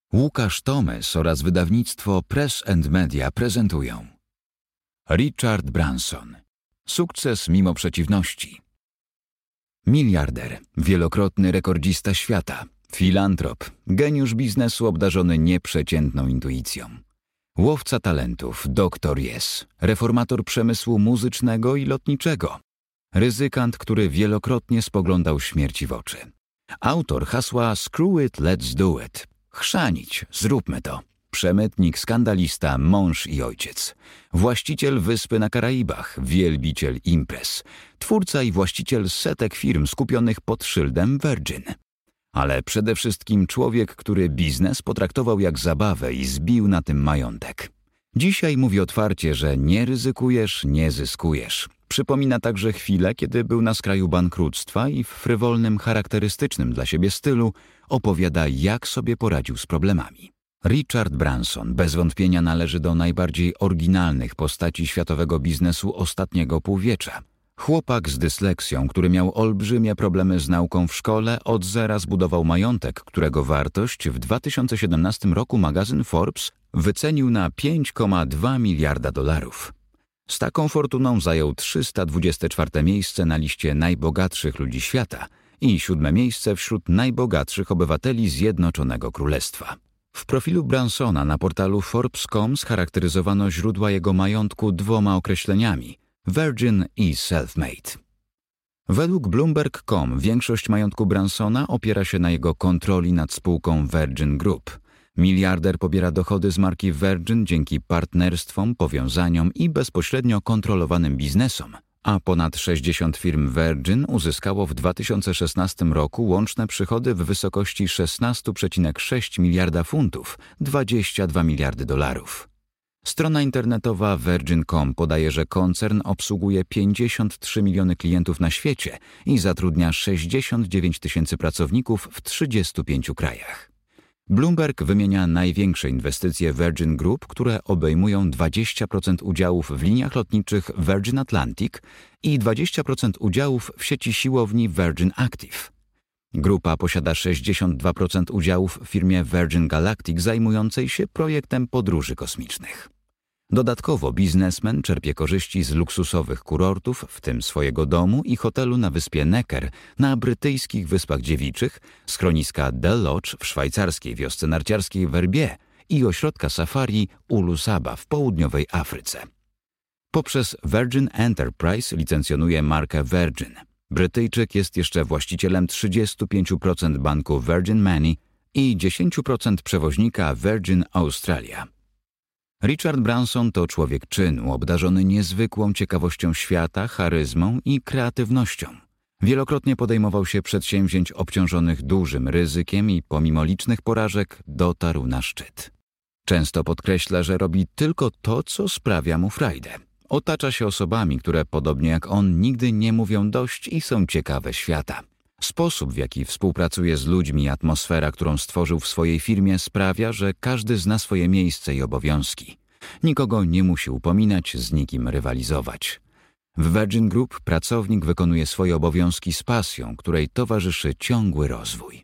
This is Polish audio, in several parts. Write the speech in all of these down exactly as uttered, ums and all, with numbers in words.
Łukasz Thomas oraz wydawnictwo Press and Media prezentują Richard Branson. Sukces mimo przeciwności. Miliarder, wielokrotny rekordzista świata, filantrop, geniusz biznesu obdarzony nieprzeciętną intuicją. Łowca talentów, doktor Yes, reformator przemysłu muzycznego i lotniczego. Ryzykant, który wielokrotnie spoglądał śmierci w oczy. Autor hasła Screw it, let's do it. Chrzanić, zróbmy to. Przemytnik, skandalista, mąż i ojciec. Właściciel wyspy na Karaibach, wielbiciel imprez. Twórca i właściciel setek firm skupionych pod szyldem Virgin. Ale przede wszystkim człowiek, który biznes potraktował jak zabawę i zbił na tym majątek. Dzisiaj mówi otwarcie, że nie ryzykujesz, nie zyskujesz. Przypomina także chwilę, kiedy był na skraju bankructwa i w frywolnym, charakterystycznym dla siebie stylu opowiada, jak sobie poradził z problemami. Richard Branson bez wątpienia należy do najbardziej oryginalnych postaci światowego biznesu ostatniego półwiecza. Chłopak z dysleksją, który miał olbrzymie problemy z nauką w szkole, od zera zbudował majątek, którego wartość w dwa tysiące siedemnastym roku magazyn Forbes wycenił na pięć przecinek dwa miliarda dolarów. Z taką fortuną zajął trzysta dwudzieste czwarte miejsce na liście najbogatszych ludzi świata i siódme miejsce wśród najbogatszych obywateli Zjednoczonego Królestwa. W profilu Bransona na portalu Forbes kropka com scharakteryzowano źródła jego majątku dwoma określeniami – Virgin i self-made. Według Bloomberg kropka com większość majątku Bransona opiera się na jego kontroli nad spółką Virgin Group. Miliarder pobiera dochody z marki Virgin dzięki partnerstwom, powiązaniom i bezpośrednio kontrolowanym biznesom, a ponad sześćdziesiąt firm Virgin uzyskało w dwa tysiące szesnastym roku łączne przychody w wysokości szesnaście przecinek sześć miliarda funtów, dwadzieścia dwa miliardy dolarów. Strona internetowa Virgin kropka com podaje, że koncern obsługuje pięćdziesiąt trzy miliony klientów na świecie i zatrudnia sześćdziesiąt dziewięć tysięcy pracowników w trzydziestu pięciu krajach. Bloomberg wymienia największe inwestycje Virgin Group, które obejmują dwadzieścia procent udziałów w liniach lotniczych Virgin Atlantic i dwadzieścia procent udziałów w sieci siłowni Virgin Active. Grupa posiada sześćdziesiąt dwa procent udziałów w firmie Virgin Galactic zajmującej się projektem podróży kosmicznych. Dodatkowo biznesmen czerpie korzyści z luksusowych kurortów, w tym swojego domu i hotelu na wyspie Necker na brytyjskich Wyspach Dziewiczych, schroniska The Lodge w szwajcarskiej wiosce narciarskiej Verbier i ośrodka safari Ulu Saba w południowej Afryce. Poprzez Virgin Enterprise licencjonuje markę Virgin. Brytyjczyk jest jeszcze właścicielem trzydzieści pięć procent banku Virgin Money i dziesięć procent przewoźnika Virgin Australia. Richard Branson to człowiek czynu, obdarzony niezwykłą ciekawością świata, charyzmą i kreatywnością. Wielokrotnie podejmował się przedsięwzięć obciążonych dużym ryzykiem i pomimo licznych porażek dotarł na szczyt. Często podkreśla, że robi tylko to, co sprawia mu frajdę. Otacza się osobami, które podobnie jak on nigdy nie mówią dość i są ciekawe świata. Sposób, w jaki współpracuje z ludźmi i atmosfera, którą stworzył w swojej firmie, sprawia, że każdy zna swoje miejsce i obowiązki. Nikogo nie musi upominać, z nikim rywalizować. W Virgin Group pracownik wykonuje swoje obowiązki z pasją, której towarzyszy ciągły rozwój.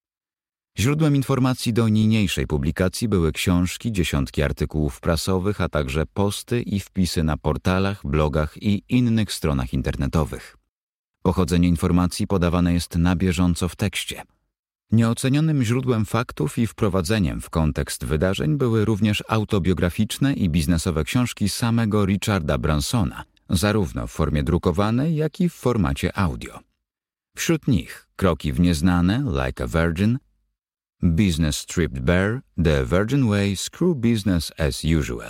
Źródłem informacji do niniejszej publikacji były książki, dziesiątki artykułów prasowych, a także posty i wpisy na portalach, blogach i innych stronach internetowych. Pochodzenie informacji podawane jest na bieżąco w tekście. Nieocenionym źródłem faktów i wprowadzeniem w kontekst wydarzeń były również autobiograficzne i biznesowe książki samego Richarda Bransona, zarówno w formie drukowanej, jak i w formacie audio. Wśród nich Kroki w nieznane, Like a Virgin, Business Stripped Bare, The Virgin Way, Screw Business as Usual.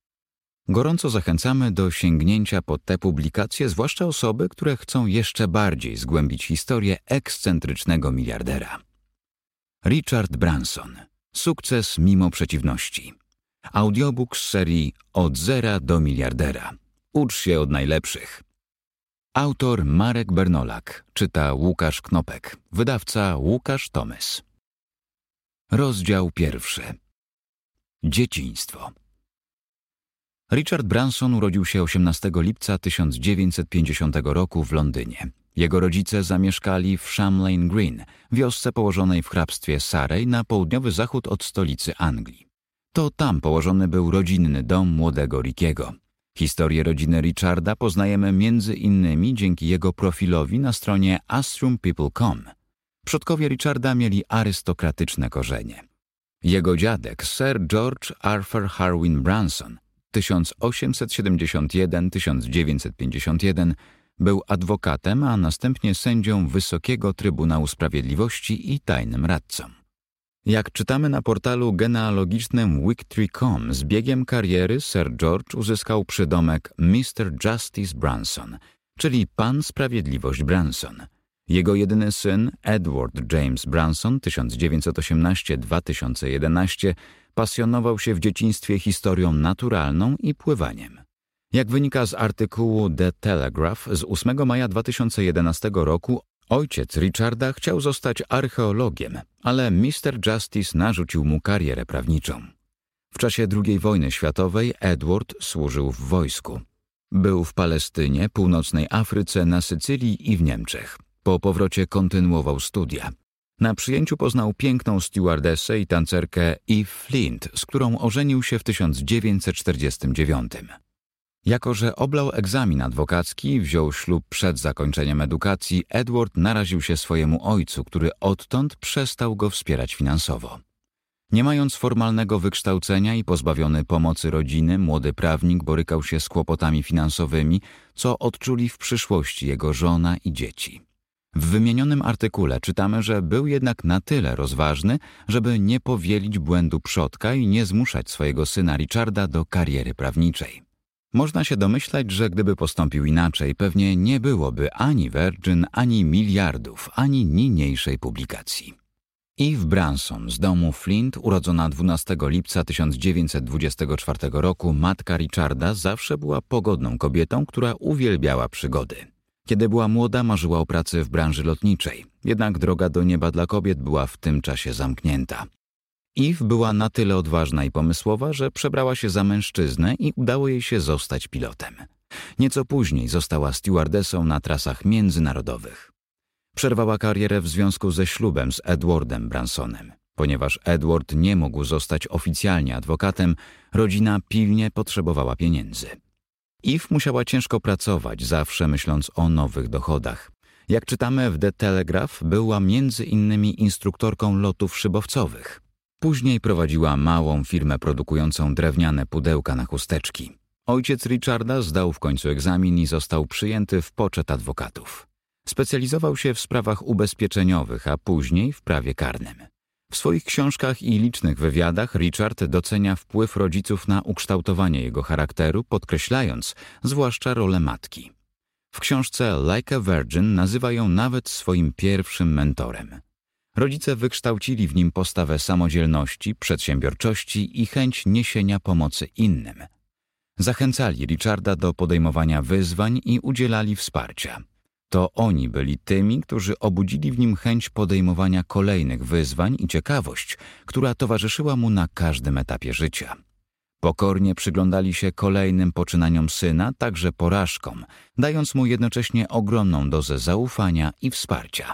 Gorąco zachęcamy do sięgnięcia po te publikacje, zwłaszcza osoby, które chcą jeszcze bardziej zgłębić historię ekscentrycznego miliardera. Richard Branson. Sukces mimo przeciwności. Audiobook z serii Od zera do miliardera. Ucz się od najlepszych. Autor Marek Bernolak. Czyta Łukasz Knopek. Wydawca Łukasz Thomas. Rozdział pierwszy. Dzieciństwo. Richard Branson urodził się osiemnastego lipca tysiąc dziewięćset pięćdziesiątego roku w Londynie. Jego rodzice zamieszkali w Shamlane Green, wiosce położonej w hrabstwie Surrey na południowy zachód od stolicy Anglii. To tam położony był rodzinny dom młodego Rickiego. Historię rodziny Richarda poznajemy między innymi dzięki jego profilowi na stronie astrum people kropka com. Przodkowie Richarda mieli arystokratyczne korzenie. Jego dziadek, Sir George Arthur Harwin Branson, tysiąc osiemset siedemdziesiąt jeden do tysiąc dziewięćset pięćdziesiąt jeden, był adwokatem, a następnie sędzią Wysokiego Trybunału Sprawiedliwości i tajnym radcą. Jak czytamy na portalu genealogicznym wiktree kropka com, z biegiem kariery Sir George uzyskał przydomek mister Justice Branson, czyli Pan Sprawiedliwość Branson. Jego jedyny syn, Edward James Branson, tysiąc dziewięćset osiemnasty do dwa tysiące jedenasty, pasjonował się w dzieciństwie historią naturalną i pływaniem. Jak wynika z artykułu The Telegraph z ósmego maja dwa tysiące jedenastego roku, ojciec Richarda chciał zostać archeologiem, ale mister Justice narzucił mu karierę prawniczą. W czasie drugiej wojny światowej Edward służył w wojsku. Był w Palestynie, północnej Afryce, na Sycylii i w Niemczech. Po powrocie kontynuował studia. Na przyjęciu poznał piękną stewardessę i tancerkę Eve Flint, z którą ożenił się w tysiąc dziewięćset czterdziestym dziewiątym. Jako że oblał egzamin adwokacki i wziął ślub przed zakończeniem edukacji, Edward naraził się swojemu ojcu, który odtąd przestał go wspierać finansowo. Nie mając formalnego wykształcenia i pozbawiony pomocy rodziny, młody prawnik borykał się z kłopotami finansowymi, co odczuli w przyszłości jego żona i dzieci. W wymienionym artykule czytamy, że był jednak na tyle rozważny, żeby nie powielić błędu przodka i nie zmuszać swojego syna Richarda do kariery prawniczej. Można się domyślać, że gdyby postąpił inaczej, pewnie nie byłoby ani Virgin, ani miliardów, ani niniejszej publikacji. Eve Branson z domu Flint, urodzona dwunastego lipca tysiąc dziewięćset dwudziestego czwartego roku, matka Richarda, zawsze była pogodną kobietą, która uwielbiała przygody. Kiedy była młoda, marzyła o pracy w branży lotniczej, jednak droga do nieba dla kobiet była w tym czasie zamknięta. Eve była na tyle odważna i pomysłowa, że przebrała się za mężczyznę i udało jej się zostać pilotem. Nieco później została stewardessą na trasach międzynarodowych. Przerwała karierę w związku ze ślubem z Edwardem Bransonem. Ponieważ Edward nie mógł zostać oficjalnie adwokatem, rodzina pilnie potrzebowała pieniędzy. Eve musiała ciężko pracować, zawsze myśląc o nowych dochodach. Jak czytamy w The Telegraph, była między innymi instruktorką lotów szybowcowych. Później prowadziła małą firmę produkującą drewniane pudełka na chusteczki. Ojciec Richarda zdał w końcu egzamin i został przyjęty w poczet adwokatów. Specjalizował się w sprawach ubezpieczeniowych, a później w prawie karnym. W swoich książkach i licznych wywiadach Richard docenia wpływ rodziców na ukształtowanie jego charakteru, podkreślając zwłaszcza rolę matki. W książce Like a Virgin nazywa ją nawet swoim pierwszym mentorem. Rodzice wykształcili w nim postawę samodzielności, przedsiębiorczości i chęć niesienia pomocy innym. Zachęcali Richarda do podejmowania wyzwań i udzielali wsparcia. To oni byli tymi, którzy obudzili w nim chęć podejmowania kolejnych wyzwań i ciekawość, która towarzyszyła mu na każdym etapie życia. Pokornie przyglądali się kolejnym poczynaniom syna, także porażkom, dając mu jednocześnie ogromną dozę zaufania i wsparcia.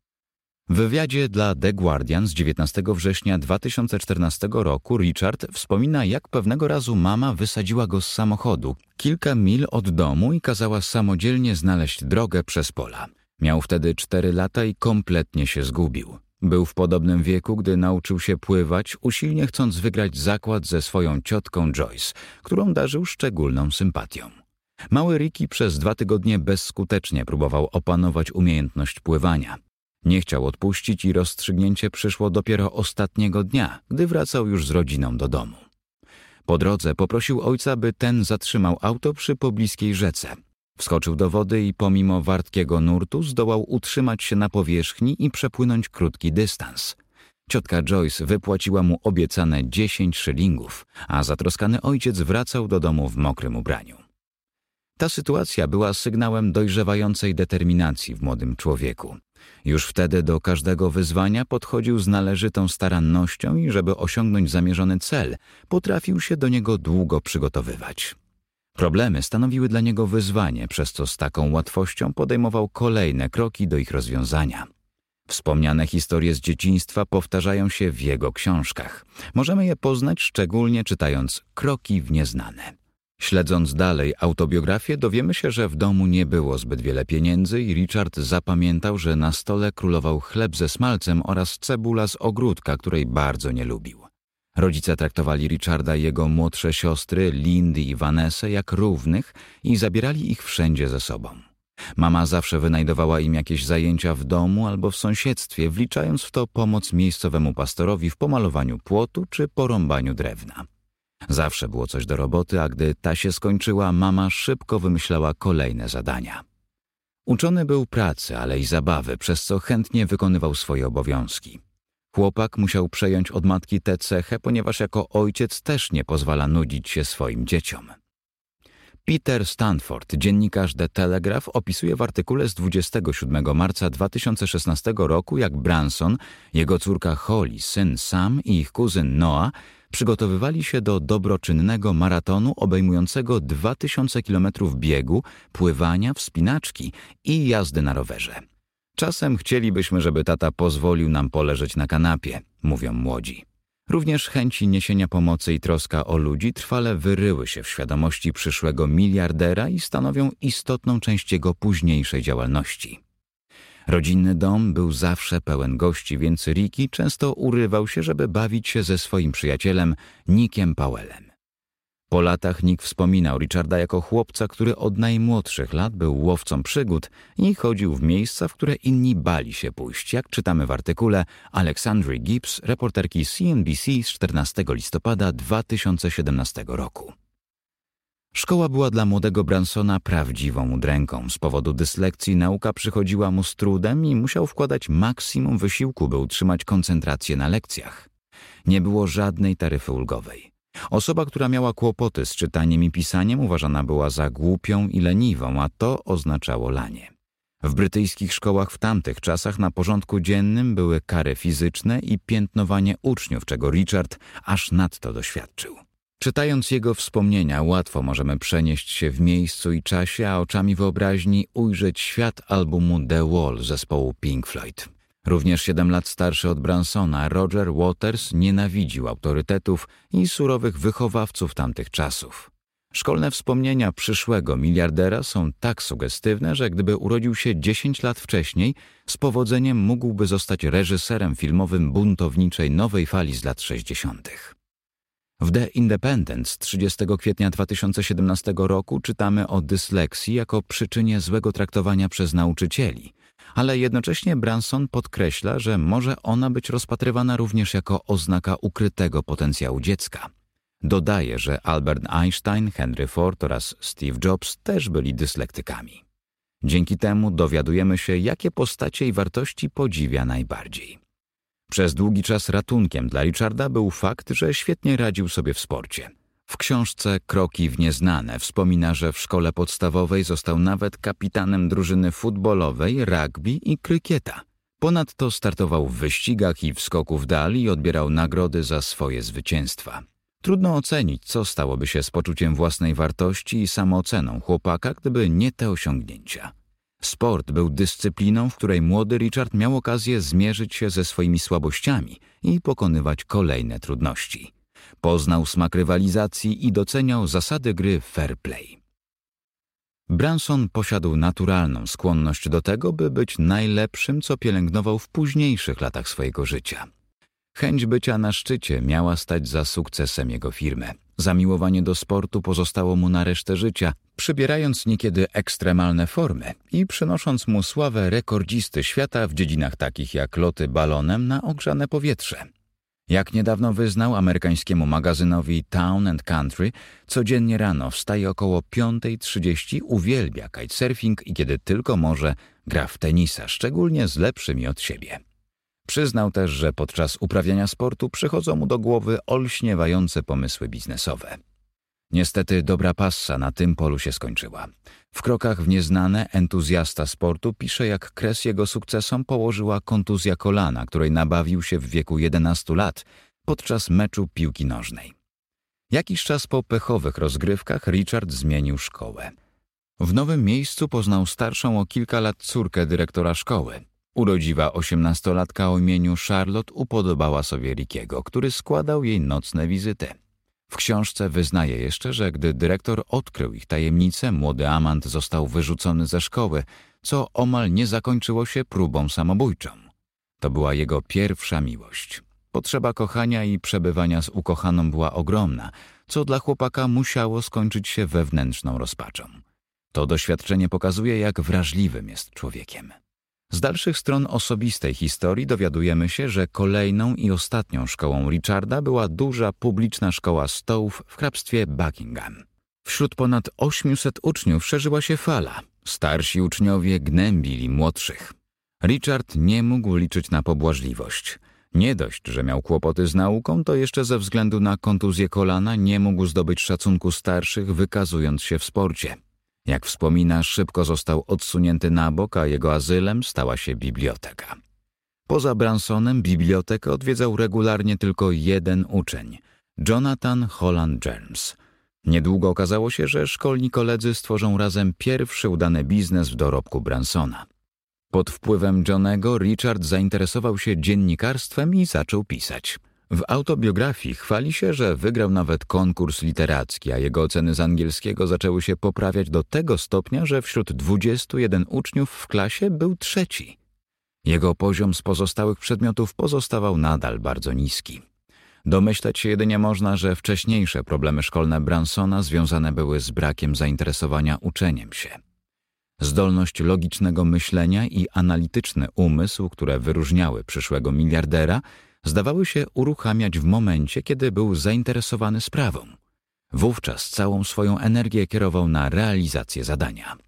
W wywiadzie dla The Guardian z dziewiętnastego września dwa tysiące czternastego roku Richard wspomina, jak pewnego razu mama wysadziła go z samochodu kilka mil od domu i kazała samodzielnie znaleźć drogę przez pola. Miał wtedy cztery lata i kompletnie się zgubił. Był w podobnym wieku, gdy nauczył się pływać, usilnie chcąc wygrać zakład ze swoją ciotką Joyce, którą darzył szczególną sympatią. Mały Ricky przez dwa tygodnie bezskutecznie próbował opanować umiejętność pływania. Nie chciał odpuścić i rozstrzygnięcie przyszło dopiero ostatniego dnia, gdy wracał już z rodziną do domu. Po drodze poprosił ojca, by ten zatrzymał auto przy pobliskiej rzece. Wskoczył do wody i pomimo wartkiego nurtu zdołał utrzymać się na powierzchni i przepłynąć krótki dystans. Ciotka Joyce wypłaciła mu obiecane dziesięć szylingów, a zatroskany ojciec wracał do domu w mokrym ubraniu. Ta sytuacja była sygnałem dojrzewającej determinacji w młodym człowieku. Już wtedy do każdego wyzwania podchodził z należytą starannością i żeby osiągnąć zamierzony cel, potrafił się do niego długo przygotowywać. Problemy stanowiły dla niego wyzwanie, przez co z taką łatwością podejmował kolejne kroki do ich rozwiązania. Wspomniane historie z dzieciństwa powtarzają się w jego książkach. Możemy je poznać szczególnie czytając Kroki w nieznane. Śledząc dalej autobiografię, dowiemy się, że w domu nie było zbyt wiele pieniędzy i Richard zapamiętał, że na stole królował chleb ze smalcem oraz cebula z ogródka, której bardzo nie lubił. Rodzice traktowali Richarda i jego młodsze siostry, Lindy i Vanessę, jak równych i zabierali ich wszędzie ze sobą. Mama zawsze wynajdowała im jakieś zajęcia w domu albo w sąsiedztwie, wliczając w to pomoc miejscowemu pastorowi w pomalowaniu płotu czy porąbaniu drewna. Zawsze było coś do roboty, a gdy ta się skończyła, mama szybko wymyślała kolejne zadania. Uczony był pracy, ale i zabawy, przez co chętnie wykonywał swoje obowiązki. Chłopak musiał przejąć od matki tę cechę, ponieważ jako ojciec też nie pozwala nudzić się swoim dzieciom. Peter Stanford, dziennikarz The Telegraph, opisuje w artykule z dwudziestego siódmego marca dwa tysiące szesnastego roku, jak Branson, jego córka Holly, syn Sam i ich kuzyn Noah przygotowywali się do dobroczynnego maratonu obejmującego dwa tysiące kilometrów biegu, pływania, wspinaczki i jazdy na rowerze. Czasem chcielibyśmy, żeby tata pozwolił nam poleżeć na kanapie, mówią młodzi. Również chęci niesienia pomocy i troska o ludzi trwale wyryły się w świadomości przyszłego miliardera i stanowią istotną część jego późniejszej działalności. Rodzinny dom był zawsze pełen gości, więc Ricky często urywał się, żeby bawić się ze swoim przyjacielem Nickiem Powellem. Po latach Nick wspominał Richarda jako chłopca, który od najmłodszych lat był łowcą przygód i chodził w miejsca, w które inni bali się pójść, jak czytamy w artykule Alexandry Gibbs, reporterki C N B C z czternastego listopada dwa tysiące siedemnastego roku. Szkoła była dla młodego Bransona prawdziwą udręką. Z powodu dyslekcji nauka przychodziła mu z trudem i musiał wkładać maksimum wysiłku, by utrzymać koncentrację na lekcjach. Nie było żadnej taryfy ulgowej. Osoba, która miała kłopoty z czytaniem i pisaniem, uważana była za głupią i leniwą, a to oznaczało lanie. W brytyjskich szkołach w tamtych czasach na porządku dziennym były kary fizyczne i piętnowanie uczniów, czego Richard aż nadto doświadczył. Czytając jego wspomnienia, łatwo możemy przenieść się w miejscu i czasie, a oczami wyobraźni ujrzeć świat albumu The Wall zespołu Pink Floyd. Również siedem lat starszy od Bransona, Roger Waters nienawidził autorytetów i surowych wychowawców tamtych czasów. Szkolne wspomnienia przyszłego miliardera są tak sugestywne, że gdyby urodził się dziesięć lat wcześniej, z powodzeniem mógłby zostać reżyserem filmowym buntowniczej nowej fali z lat sześćdziesiątych. W The Independent z trzydziestego kwietnia dwa tysiące siedemnastego roku czytamy o dysleksji jako przyczynie złego traktowania przez nauczycieli, ale jednocześnie Branson podkreśla, że może ona być rozpatrywana również jako oznaka ukrytego potencjału dziecka. Dodaje, że Albert Einstein, Henry Ford oraz Steve Jobs też byli dyslektykami. Dzięki temu dowiadujemy się, jakie postacie i wartości podziwia najbardziej. Przez długi czas ratunkiem dla Richarda był fakt, że świetnie radził sobie w sporcie. W książce Kroki w nieznane wspomina, że w szkole podstawowej został nawet kapitanem drużyny futbolowej, rugby i krykieta. Ponadto startował w wyścigach i w skoku w dal i odbierał nagrody za swoje zwycięstwa. Trudno ocenić, co stałoby się z poczuciem własnej wartości i samooceną chłopaka, gdyby nie te osiągnięcia. Sport był dyscypliną, w której młody Richard miał okazję zmierzyć się ze swoimi słabościami i pokonywać kolejne trudności. Poznał smak rywalizacji i doceniał zasady gry fair play. Branson posiadł naturalną skłonność do tego, by być najlepszym, co pielęgnował w późniejszych latach swojego życia. Chęć bycia na szczycie miała stać za sukcesem jego firmy. Zamiłowanie do sportu pozostało mu na resztę życia, przybierając niekiedy ekstremalne formy i przynosząc mu sławę rekordzisty świata w dziedzinach takich jak loty balonem na ogrzane powietrze. Jak niedawno wyznał amerykańskiemu magazynowi Town and Country, codziennie rano wstaje około piątej trzydzieści, uwielbia kitesurfing i kiedy tylko może, gra w tenisa, szczególnie z lepszymi od siebie. Przyznał też, że podczas uprawiania sportu przychodzą mu do głowy olśniewające pomysły biznesowe. Niestety dobra passa na tym polu się skończyła. W Krokach w nieznane entuzjasta sportu pisze, jak kres jego sukcesom położyła kontuzja kolana, której nabawił się w wieku jedenastu lat podczas meczu piłki nożnej. Jakiś czas po pechowych rozgrywkach Richard zmienił szkołę. W nowym miejscu poznał starszą o kilka lat córkę dyrektora szkoły. Urodziwa osiemnastolatka o imieniu Charlotte upodobała sobie Rickiego, który składał jej nocne wizyty. W książce wyznaje jeszcze, że gdy dyrektor odkrył ich tajemnicę, młody amant został wyrzucony ze szkoły, co omal nie zakończyło się próbą samobójczą. To była jego pierwsza miłość. Potrzeba kochania i przebywania z ukochaną była ogromna, co dla chłopaka musiało skończyć się wewnętrzną rozpaczą. To doświadczenie pokazuje, jak wrażliwym jest człowiekiem. Z dalszych stron osobistej historii dowiadujemy się, że kolejną i ostatnią szkołą Richarda była duża publiczna szkoła stołów w hrabstwie Buckingham. Wśród ponad ośmiuset uczniów szerzyła się fala. Starsi uczniowie gnębili młodszych. Richard nie mógł liczyć na pobłażliwość. Nie dość, że miał kłopoty z nauką, to jeszcze ze względu na kontuzję kolana nie mógł zdobyć szacunku starszych, wykazując się w sporcie. Jak wspomina, szybko został odsunięty na bok, a jego azylem stała się biblioteka. Poza Bransonem bibliotekę odwiedzał regularnie tylko jeden uczeń – Jonathan Holland James. Niedługo okazało się, że szkolni koledzy stworzą razem pierwszy udany biznes w dorobku Bransona. Pod wpływem Johnego Richard zainteresował się dziennikarstwem i zaczął pisać. W autobiografii chwali się, że wygrał nawet konkurs literacki, a jego oceny z angielskiego zaczęły się poprawiać do tego stopnia, że wśród dwudziestu jeden uczniów w klasie był trzeci. Jego poziom z pozostałych przedmiotów pozostawał nadal bardzo niski. Domyśleć się jedynie można, że wcześniejsze problemy szkolne Bransona związane były z brakiem zainteresowania uczeniem się. Zdolność logicznego myślenia i analityczny umysł, które wyróżniały przyszłego miliardera, zdawały się uruchamiać w momencie, kiedy był zainteresowany sprawą. Wówczas całą swoją energię kierował na realizację zadania.